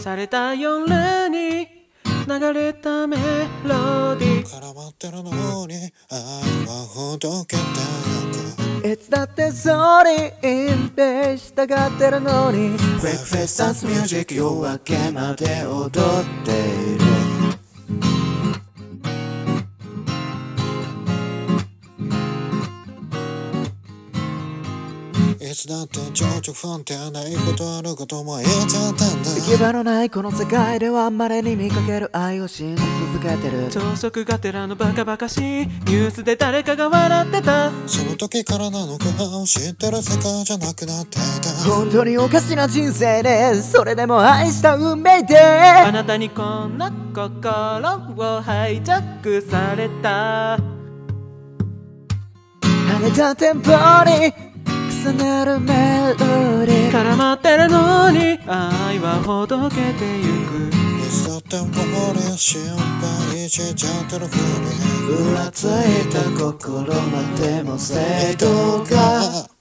洒落た夜に流れたメロディー絡まってるのに愛はほどけたよいつだってそれ隠蔽したがってるのに Quick Face Dance Music 夜明けまで踊っているいつだって情緒不安定ないことあることも言っちゃったんだ行き場のないこの世界では稀に見かける愛を信じ続けてる朝食がてらのバカバカしいニュースで誰かが笑ってたその時からなのか知ってる世界じゃなくなっていた本当におかしな人生でそれでも愛した運命であなたにこんな心をハイジャックされた跳ねたテンポに重なるメロディー絡まってるのに愛はほどけてゆくいつだって俺心配しちゃってるふりふらついた心までも生徒が